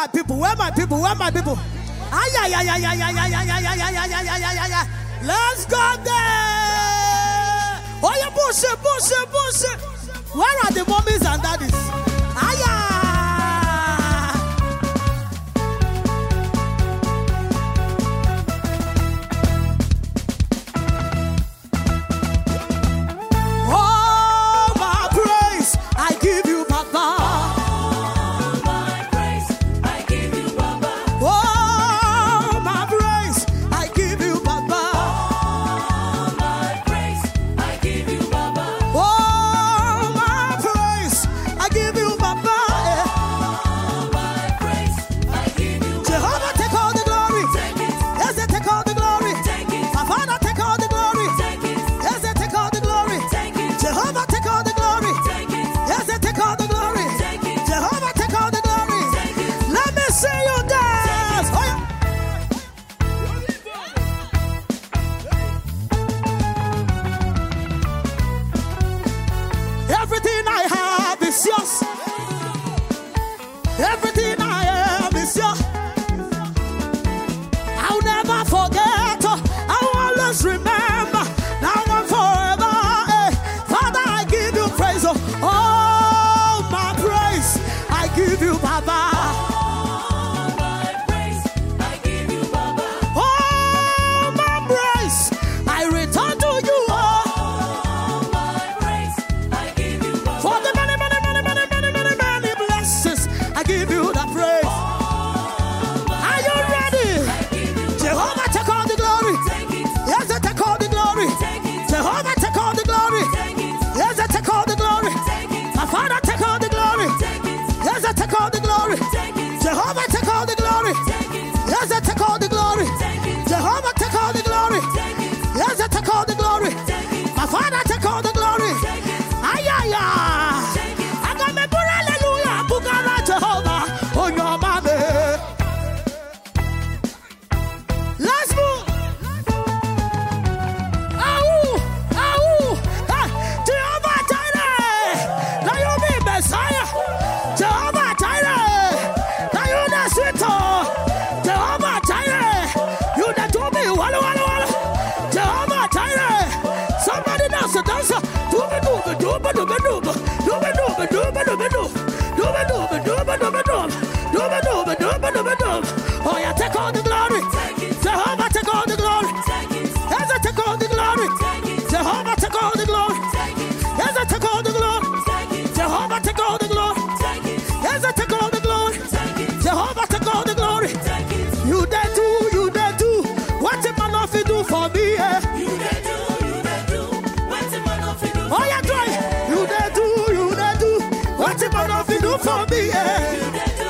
my people? Where my people? Where my people? Ay, ay, ay, ay, ay, ay, ay, ay, ay, ay, ay, ay, ay, ay, ay. Let's go there. Oh, yeah, push it, push it, push it. Where are the mommies and daddies? Ay, ay. Oh yeah, take all the glory. Jehovah, take all the glory. Yes, I take all the glory. Jehovah, take all the glory. Yes, I take all the glory. Jehovah, take all the glory. Yes, I take all the glory. Jehovah, take all the glory. You dare do. What a man of you do for me? You dare do. What a man of you do. Oh yeah, try. You dare do. What a man of you do for me? You dare do.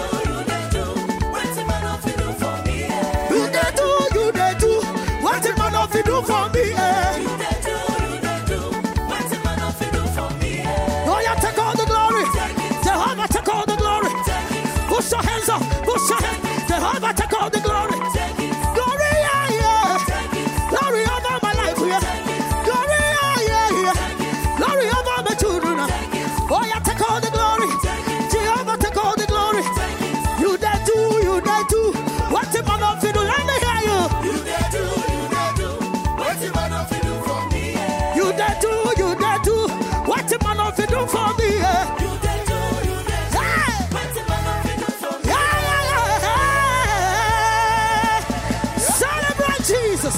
What a man of you do for me? You do. What a man of you do for me? Oh yeah, take all the glory. Jehovah, take all the glory. Push your hands up. Push your hands. Jehovah, take all the glory. Glory, yeah. Glory over my life, yeah. Glory, yeah. Glory over my children. Oh yeah, take all the glory. Jehovah, take all the glory. You dare do. What a man of you do. Let me hear you. You dare do. What a man of you do for me? You dare do. What a man of you do for me? You dare do. What a man of you do for me? Celebrate Jesus.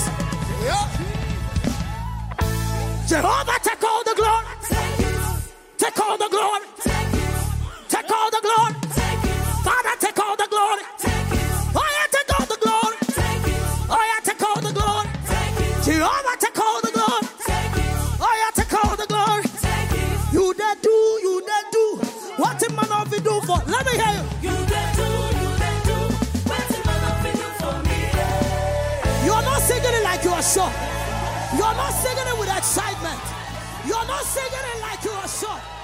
Jehovah, take all the glory. Take all the glory. Take all the glory. Father, take all the glory. Oh yeah, take all the glory. Oh yeah, take all the glory. Jehovah, take all the glory. Oh yeah, take all the glory. You dare do. What a man of you do for? Let me hear you. You dare do. What a man of you do for me? You're not singing it like you are sure. You're not singing it with excitement. You're not singing it like you are sure.